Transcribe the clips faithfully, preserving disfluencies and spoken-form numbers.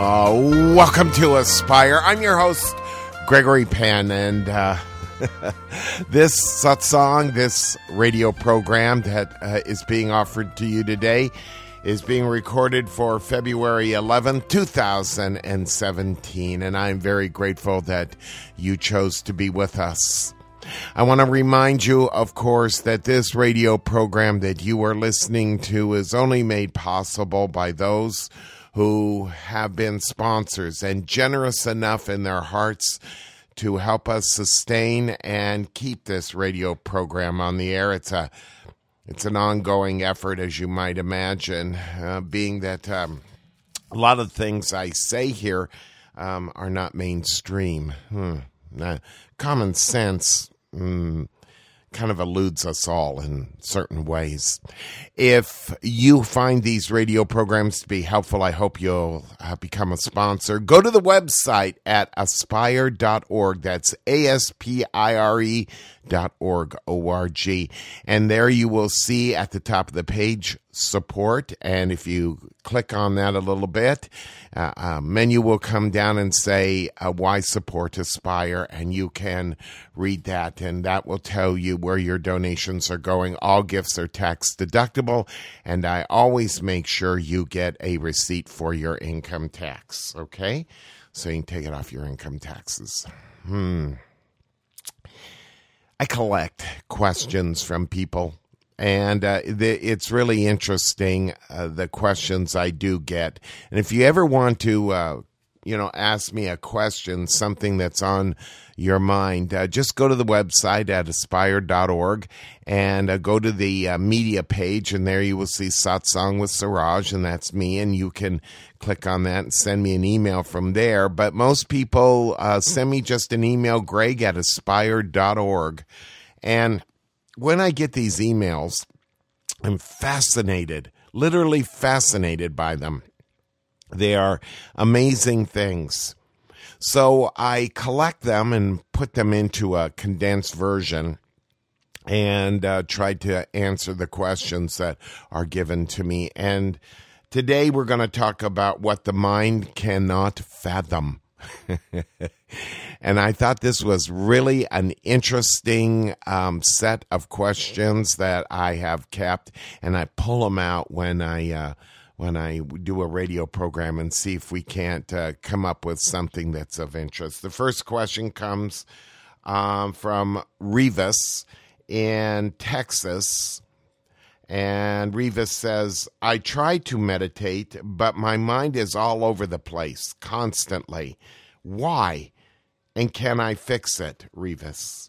Uh, welcome to Aspire. I'm your host, Gregory Penn, and uh, this satsang, this radio program that uh, is being offered to you today is being recorded for February eleventh, twenty seventeen, and I'm very grateful that you chose to be with us. I want to remind you, of course, that this radio program that you are listening to is only made possible by those who have been sponsors and generous enough in their hearts to help us sustain and keep this radio program on the air. It's a it's an ongoing effort, as you might imagine, uh, being that um, a lot of things I say here um, are not mainstream. Hmm. Uh, common sense mm, kind of eludes us all in certain ways. If you find these radio programs to be helpful, I hope you'll uh, become a sponsor. Go to the website at aspire dot org. That's A S P I R E dot org, O R G. And there you will see at the top of the page support. And if you click on that a little bit, uh, a menu will come down and say, uh, why support Aspire? And you can read that, and that will tell you where your donations are going. All gifts are tax deductible, and I always make sure you get a receipt for your income tax, okay? So you can take it off your income taxes. Hmm. I collect questions from people, and uh, the, it's really interesting, uh, the questions I do get. And if you ever want to, uh, you know, ask me a question, something that's on your mind, uh, just go to the website at aspire dot org and uh, go to the uh, media page, and there you will see Satsang with Siraj, and that's me, and you can click on that and send me an email from there. But most people uh, send me just an email, Greg at aspire dot org. And when I get these emails, I'm fascinated, literally fascinated by them. They are amazing things. So I collect them and put them into a condensed version and uh, try to answer the questions that are given to me. And today we're going to talk about what the mind cannot fathom. And I thought this was really an interesting um, set of questions that I have kept, and I pull them out when I uh, when I do a radio program and see if we can't uh, come up with something that's of interest. The first question comes um, from Revis in Texas. And Revis says, I try to meditate, but my mind is all over the place constantly. Why? And can I fix it, Revis?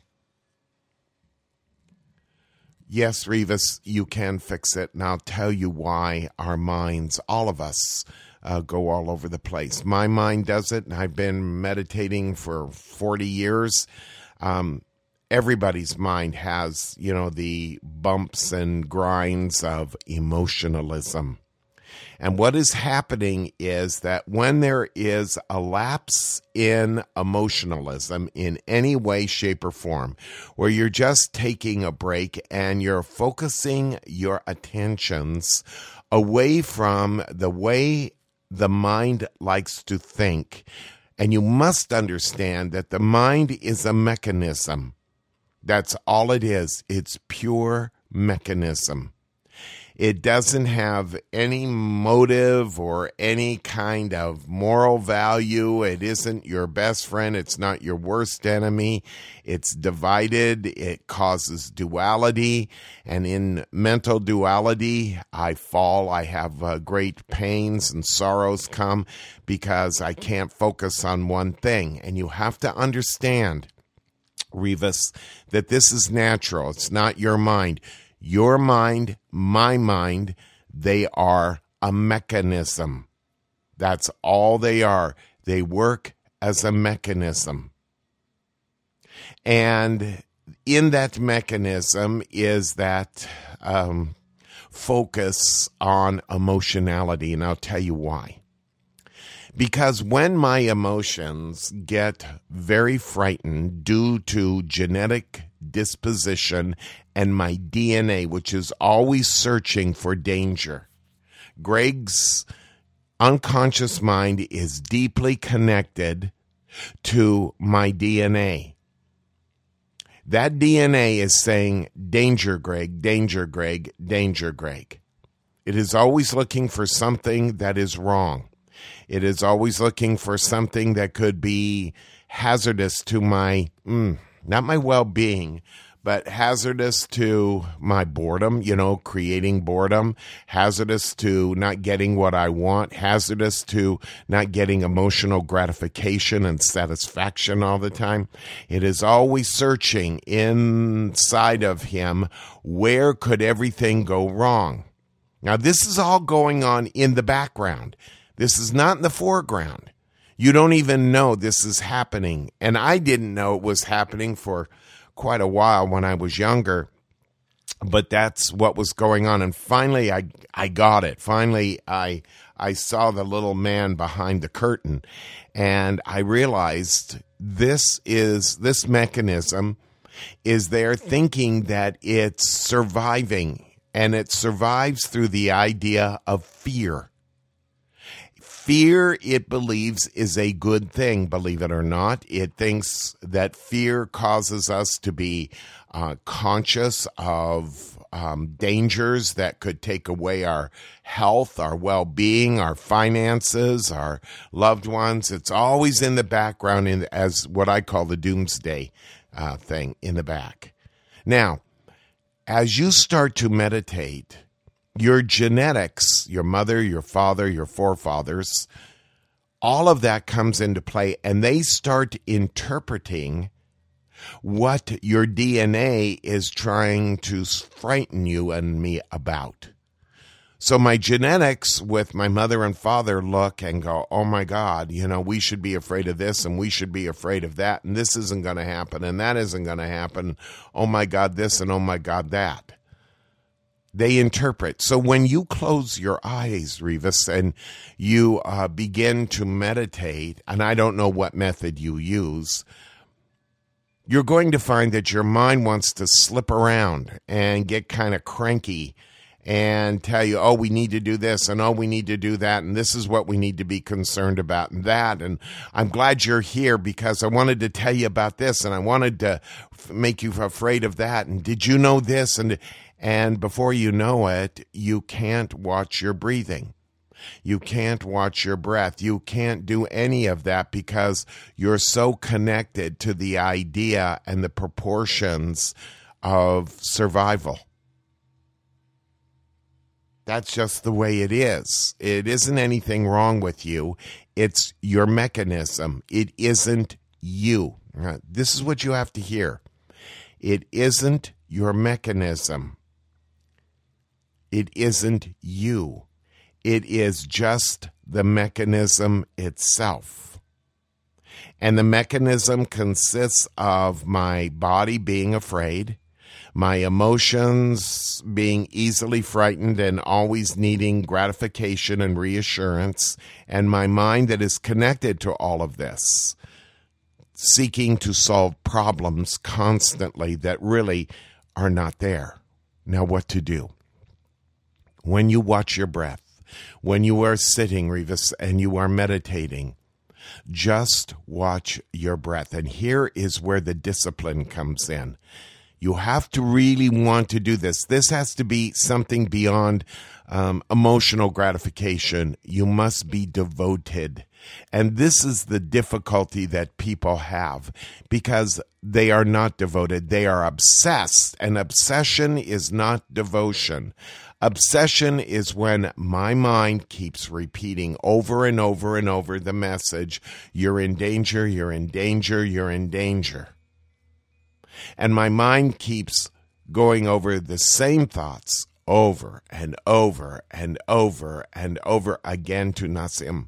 Yes, Revis, you can fix it, and I'll tell you why our minds, all of us, uh, go all over the place. My mind does it, and I've been meditating for forty years. Um, everybody's mind has, you know, the bumps and grinds of emotionalism. And what is happening is that when there is a lapse in emotionalism in any way, shape, or form, where you're just taking a break and you're focusing your attentions away from the way the mind likes to think, and you must understand that the mind is a mechanism. That's all it is. It's pure mechanism. It doesn't have any motive or any kind of moral value. It isn't your best friend. It's not your worst enemy. It's divided. It causes duality. And in mental duality, I fall. I have uh, great pains and sorrows come because I can't focus on one thing. And you have to understand, Revis, that this is natural. It's not your mind. Your mind, my mind, they are a mechanism. That's all they are. They work as a mechanism. And in that mechanism is that um, focus on emotionality, and I'll tell you why. Because when my emotions get very frightened due to genetic disposition and my D N A, which is always searching for danger, Greg's unconscious mind is deeply connected to my D N A. That D N A is saying, danger, Greg, danger, Greg, danger, Greg. It is always looking for something that is wrong. It is always looking for something that could be hazardous to my, mm, not my well-being, but hazardous to my boredom, you know, creating boredom, hazardous to not getting what I want, hazardous to not getting emotional gratification and satisfaction all the time. It is always searching inside of him, where could everything go wrong? Now, this is all going on in the background. This is not in the foreground. You don't even know this is happening. And I didn't know it was happening for quite a while when I was younger, but that's what was going on. And finally, I I got it. Finally, I I saw the little man behind the curtain, and I realized this is this mechanism is there thinking that it's surviving, and it survives through the idea of fear. Fear, it believes, is a good thing, believe it or not. It thinks that fear causes us to be uh, conscious of um, dangers that could take away our health, our well-being, our finances, our loved ones. It's always in the background in, as what I call the doomsday uh, thing in the back. Now, as you start to meditate, your genetics, your mother, your father, your forefathers, all of that comes into play, and they start interpreting what your D N A is trying to frighten you and me about. So my genetics with my mother and father look and go, oh my God, you know, we should be afraid of this and we should be afraid of that, and this isn't going to happen and that isn't going to happen. Oh my God, this and oh my God, that. They interpret. So when you close your eyes, Revis, and you uh, begin to meditate, and I don't know what method you use, you're going to find that your mind wants to slip around and get kind of cranky and tell you, oh, we need to do this, and oh, we need to do that, and this is what we need to be concerned about, and that, and I'm glad you're here because I wanted to tell you about this, and I wanted to f- make you afraid of that, and did you know this, and and before you know it, you can't watch your breathing. You can't watch your breath. You can't do any of that because you're so connected to the idea and the proportions of survival. That's just the way it is. It isn't anything wrong with you. It's your mechanism. It isn't you. This is what you have to hear. It isn't your mechanism. It isn't you. It is just the mechanism itself. And the mechanism consists of my body being afraid, my emotions being easily frightened and always needing gratification and reassurance, and my mind that is connected to all of this, seeking to solve problems constantly that really are not there. Now, what to do? When you watch your breath, when you are sitting, Revis, and you are meditating, just watch your breath. And here is where the discipline comes in. You have to really want to do this. This has to be something beyond um, emotional gratification. You must be devoted. And this is the difficulty that people have because they are not devoted. They are obsessed. And obsession is not devotion. Obsession is when my mind keeps repeating over and over and over the message, you're in danger, you're in danger, you're in danger. And my mind keeps going over the same thoughts over and over and over and over again to Nassim.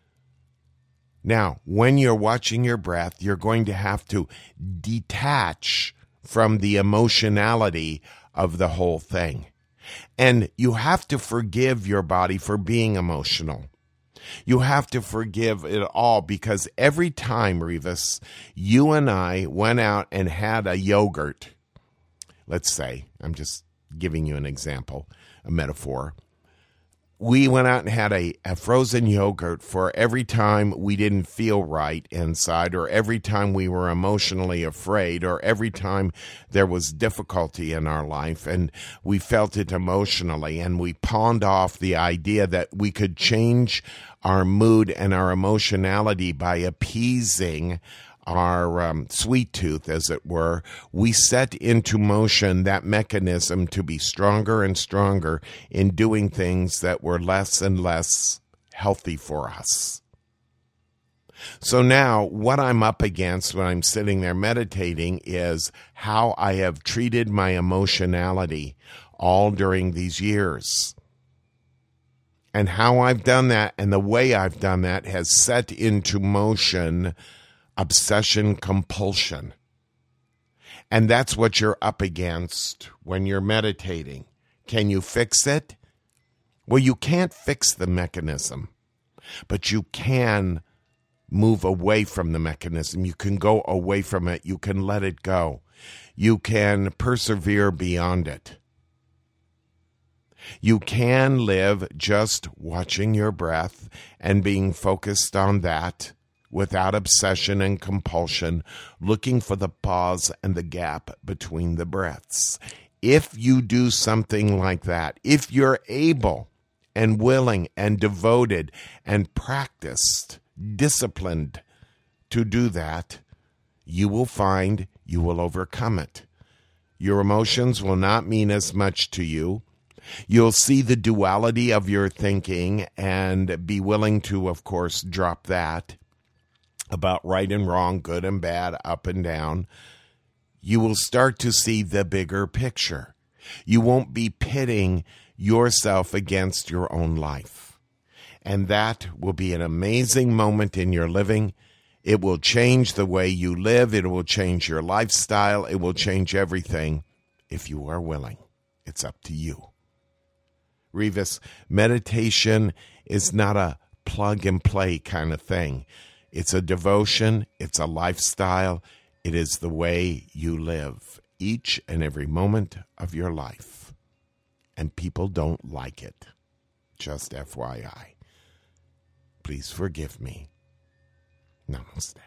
Now, when you're watching your breath, you're going to have to detach from the emotionality of the whole thing. And you have to forgive your body for being emotional. You have to forgive it all because every time, Revis, you and I went out and had a yogurt, let's say, I'm just giving you an example, a metaphor. we went out and had a, a frozen yogurt for every time we didn't feel right inside, or every time we were emotionally afraid, or every time there was difficulty in our life and we felt it emotionally, and we pawned off the idea that we could change our mood and our emotionality by appeasing our um, sweet tooth, as it were. We set into motion that mechanism to be stronger and stronger in doing things that were less and less healthy for us. So now what I'm up against when I'm sitting there meditating is how I have treated my emotionality all during these years. And how I've done that and the way I've done that has set into motion obsession compulsion. And that's what you're up against when you're meditating. Can you fix it? Well, you can't fix the mechanism, but you can move away from the mechanism. You can go away from it. You can let it go. You can persevere beyond it. You can live just watching your breath and being focused on that, without obsession and compulsion, looking for the pause and the gap between the breaths. If you do something like that, if you're able and willing and devoted and practiced, disciplined to do that, you will find you will overcome it. Your emotions will not mean as much to you. You'll see the duality of your thinking and be willing to, of course, drop that about right and wrong, good and bad, up and down. You will start to see the bigger picture. You won't be pitting yourself against your own life. And that will be an amazing moment in your living. It will change the way you live. It will change your lifestyle. It will change everything if you are willing. It's up to you. Revis, meditation is not a plug and play kind of thing. It's a devotion. It's a lifestyle. It is the way you live each and every moment of your life. And people don't like it. Just F Y I. Please forgive me. Namaste.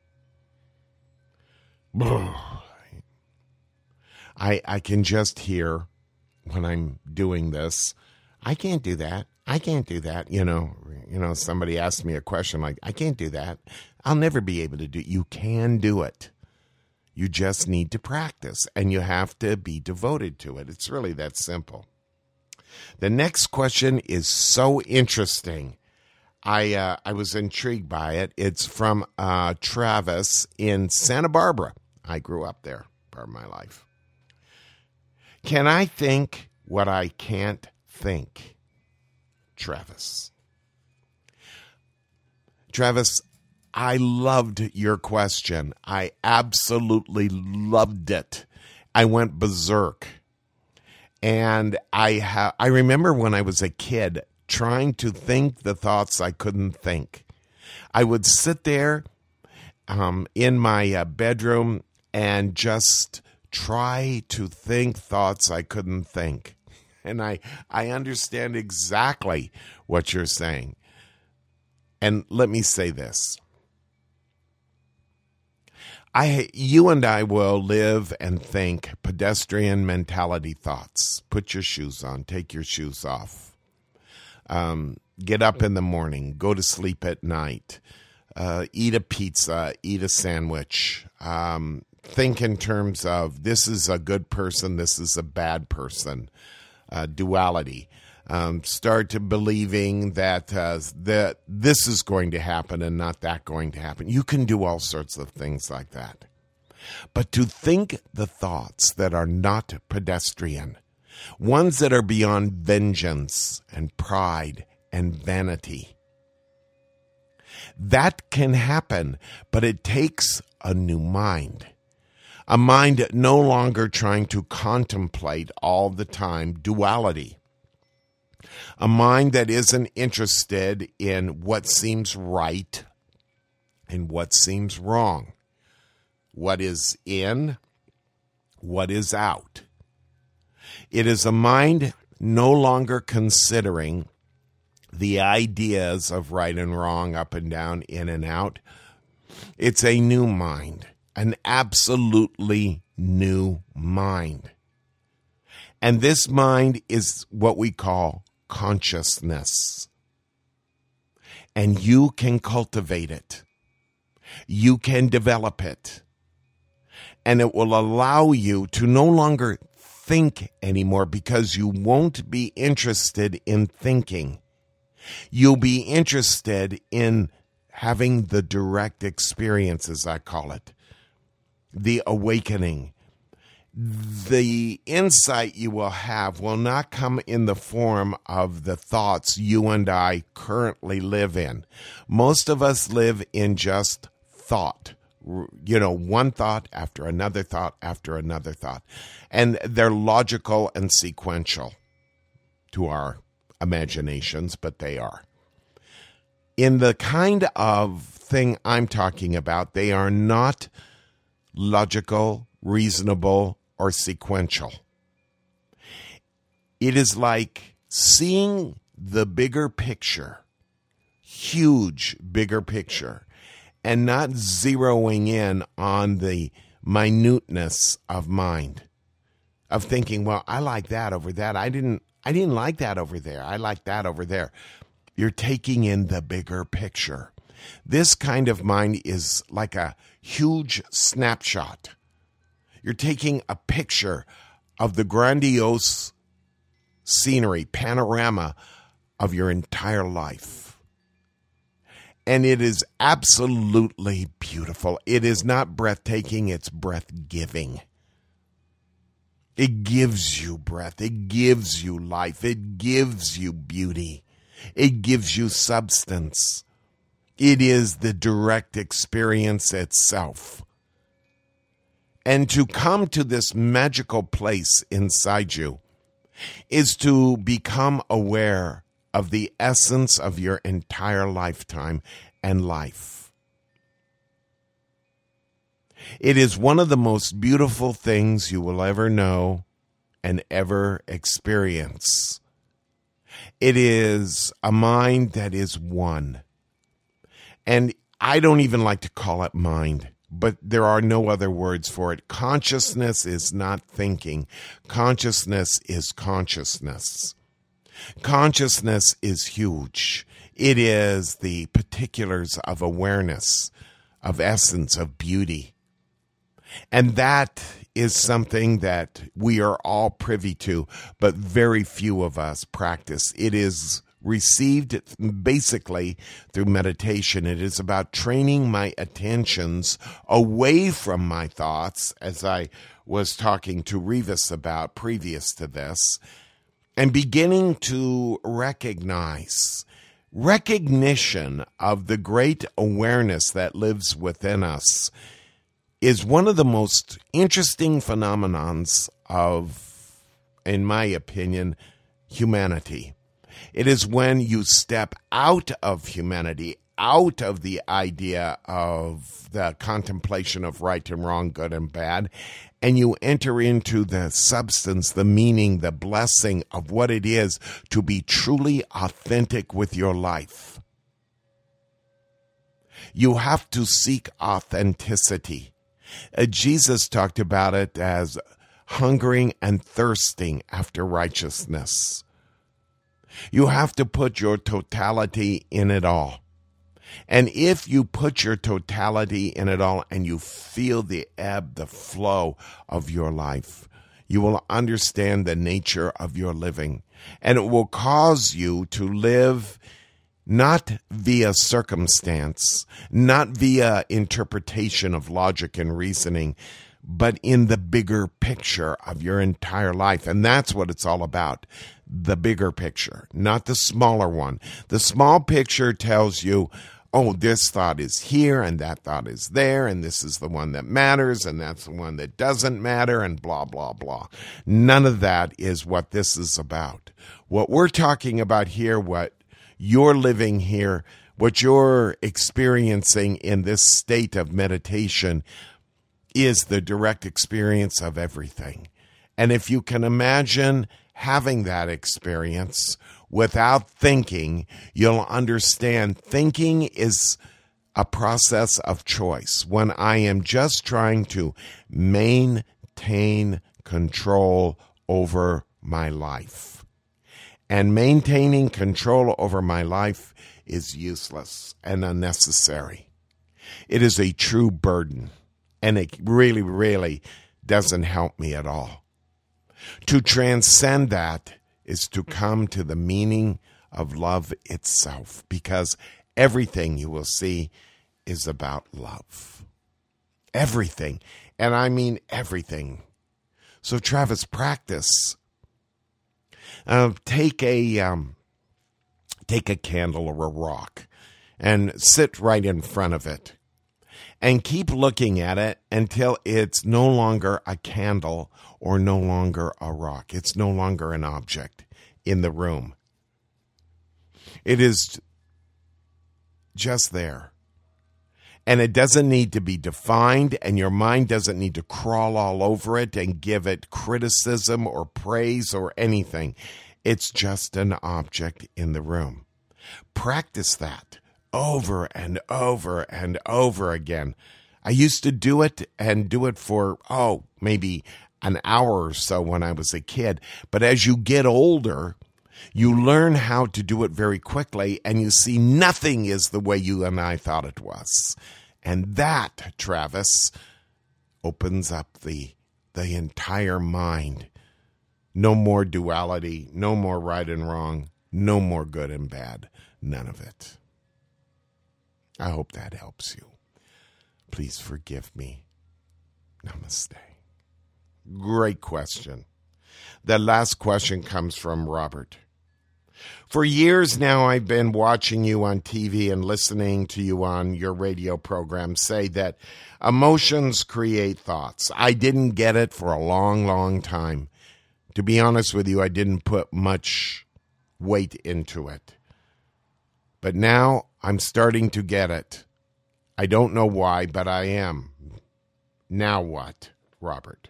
I I can just hear when I'm doing this, I can't do that. I can't do that. You know, you know, somebody asked me a question like, I can't do that. I'll never be able to do it. You can do it. You just need to practice, and you have to be devoted to it. It's really that simple. The next question is so interesting. I uh, I was intrigued by it. It's from uh, Travis in Santa Barbara. I grew up there part of my life. Can I think what I can't think? Travis. Travis, I loved your question. I absolutely loved it. I went berserk. And I ha- I remember when I was a kid trying to think the thoughts I couldn't think. I would sit there um, in my uh, bedroom and just try to think thoughts I couldn't think. And I, I understand exactly what you're saying. And let me say this. I, you and I will live and think pedestrian mentality thoughts. Put your shoes on. Take your shoes off. Um, get up in the morning. Go to sleep at night. Uh, eat a pizza. Eat a sandwich. Um, think in terms of this is a good person. This is a bad person. Uh, duality. Um, start to believing that uh, that this is going to happen and not that going to happen. You can do all sorts of things like that. But to think the thoughts that are not pedestrian, ones that are beyond vengeance and pride and vanity, that can happen, but it takes a new mind. A mind no longer trying to contemplate all the time duality. A mind that isn't interested in what seems right and what seems wrong. What is in, what is out. It is a mind no longer considering the ideas of right and wrong, up and down, in and out. It's a new mind, an absolutely new mind. And this mind is what we call consciousness. And you can cultivate it. You can develop it. And it will allow you to no longer think anymore, because you won't be interested in thinking. You'll be interested in having the direct experience, as I call it, the awakening. The insight you will have will not come in the form of the thoughts you and I currently live in. Most of us live in just thought. You know, one thought after another thought after another thought. And they're logical and sequential to our imaginations, but they are. In the kind of thing I'm talking about, they are not logical, reasonable, or sequential. It is like seeing the bigger picture, huge bigger picture, and not zeroing in on the minuteness of mind, of thinking, well, I like that over that. I didn't, I didn't like that over there. I like that over there. You're taking in the bigger picture. This kind of mind is like a huge snapshot. You're taking a picture of the grandiose scenery, panorama of your entire life. And it is absolutely beautiful. It is not breathtaking, it's breath-giving. It gives you breath. It gives you life. It gives you beauty. It gives you substance. It is the direct experience itself. And to come to this magical place inside you is to become aware of the essence of your entire lifetime and life. It is one of the most beautiful things you will ever know and ever experience. It is a mind that is one. And I don't even like to call it mind, but there are no other words for it. Consciousness is not thinking. Consciousness is consciousness. Consciousness is huge. It is the particulars of awareness, of essence, of beauty. And that is something that we are all privy to, but very few of us practice. It is received basically through meditation. It is about training my attentions away from my thoughts, as I was talking to Revis about previous to this, and beginning to recognize, recognition of the great awareness that lives within us is one of the most interesting phenomenons of, in my opinion, humanity. It is when you step out of humanity, out of the idea of the contemplation of right and wrong, good and bad, and you enter into the substance, the meaning, the blessing of what it is to be truly authentic with your life. You have to seek authenticity. Uh, Jesus talked about it as hungering and thirsting after righteousness. You have to put your totality in it all. And if you put your totality in it all and you feel the ebb, the flow of your life, you will understand the nature of your living. And it will cause you to live not via circumstance, not via interpretation of logic and reasoning, but in the bigger picture of your entire life. And that's what it's all about. The bigger picture, not the smaller one. The small picture tells you, oh, this thought is here and that thought is there, and this is the one that matters and that's the one that doesn't matter, and blah, blah, blah. None of that is what this is about. What we're talking about here, what you're living here, what you're experiencing in this state of meditation is the direct experience of everything. And if you can imagine having that experience without thinking, you'll understand thinking is a process of choice. When I am just trying to maintain control over my life. And maintaining control over my life is useless and unnecessary. It is a true burden, and it really, really doesn't help me at all. To transcend that is to come to the meaning of love itself, because everything you will see is about love. Everything. And I mean everything. So Travis, practice. Uh, take a um, take a candle or a rock and sit right in front of it. And keep looking at it until it's no longer a candle or no longer a rock. It's no longer an object in the room. It is just there. And it doesn't need to be defined, and your mind doesn't need to crawl all over it and give it criticism or praise or anything. It's just an object in the room. Practice that over and over and over again. I used to do it and do it for, oh, maybe an hour or so when I was a kid. But as you get older, you learn how to do it very quickly, and you see nothing is the way you and I thought it was. And that, Travis, opens up the, the entire mind. No more duality, no more right and wrong, no more good and bad, none of it. I hope that helps you. Please forgive me. Namaste. Great question. The last question comes from Robert. For years now, I've been watching you on T V and listening to you on your radio program say that emotions create thoughts. I didn't get it for a long, long time. To be honest with you, I didn't put much weight into it. But now I'm starting to get it. I don't know why, but I am. Now what, Robert?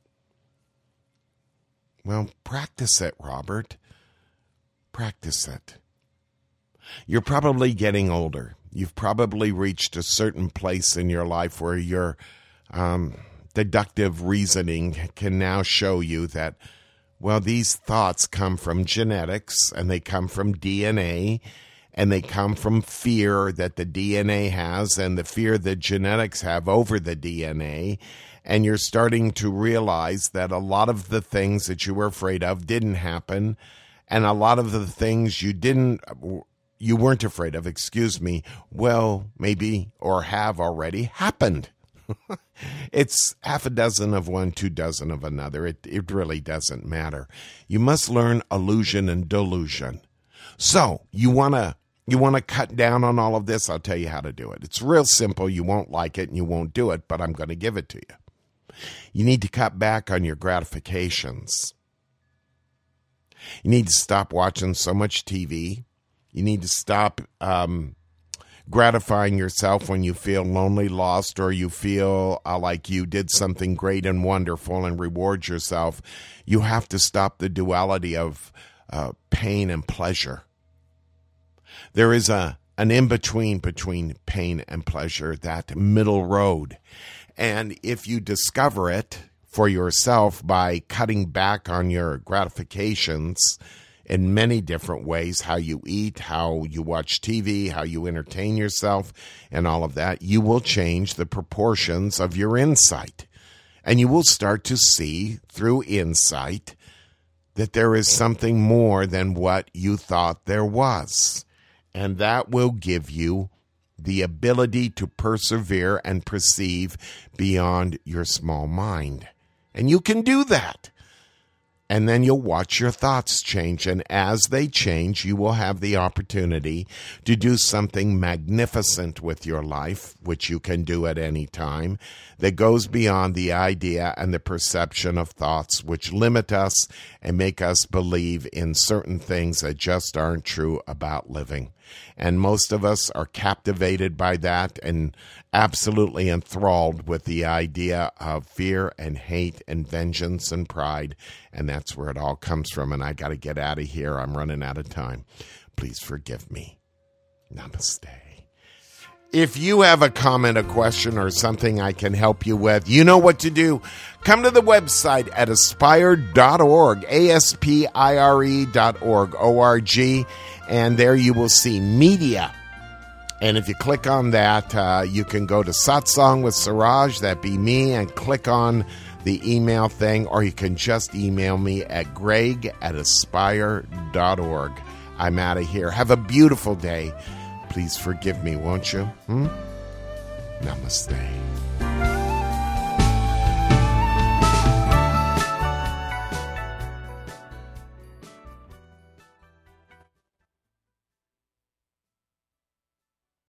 Well, practice it, Robert. Practice it. You're probably getting older. You've probably reached a certain place in your life where your um, deductive reasoning can now show you that, well, these thoughts come from genetics, and they come from D N A, and they come from fear that the D N A has and the fear that genetics have over the D N A. And you're starting to realize that a lot of the things that you were afraid of didn't happen. And a lot of the things you didn't, you weren't afraid of, excuse me, well, maybe or have already happened. It's half a dozen of one, two dozen of another. It, it really doesn't matter. You must learn illusion and delusion. So you want to You want to cut down on all of this? I'll tell you how to do it. It's real simple. You won't like it and you won't do it, but I'm going to give it to you. You need to cut back on your gratifications. You need to stop watching so much T V. You need to stop um, gratifying yourself when you feel lonely, lost, or you feel uh, like you did something great and wonderful and reward yourself. You have to stop the duality of uh, pain and pleasure. There is a an in-between between pain and pleasure, that middle road. And if you discover it for yourself by cutting back on your gratifications in many different ways, how you eat, how you watch T V, how you entertain yourself, and all of that, you will change the proportions of your insight. And you will start to see through insight that there is something more than what you thought there was. And that will give you the ability to persevere and perceive beyond your small mind. And you can do that. And then you'll watch your thoughts change. And as they change, you will have the opportunity to do something magnificent with your life, which you can do at any time, that goes beyond the idea and the perception of thoughts, which limit us and make us believe in certain things that just aren't true about living. And most of us are captivated by that and absolutely enthralled with the idea of fear and hate and vengeance and pride. And that's that's where it all comes from. And I got to get out of here. I'm running out of time. Please forgive me. Namaste. If you have a comment, a question, or something I can help you with, you know what to do. Come to the website at aspire dot org, A S P I R E dot org, O R G, and there you will see media. And if you click on that, uh, you can go to Satsang with Siraj, that'd be me, and click on the email thing, or you can just email me at greg at aspire dot org. I'm out of here. Have a beautiful day. Please forgive me, won't you? Hmm? Namaste.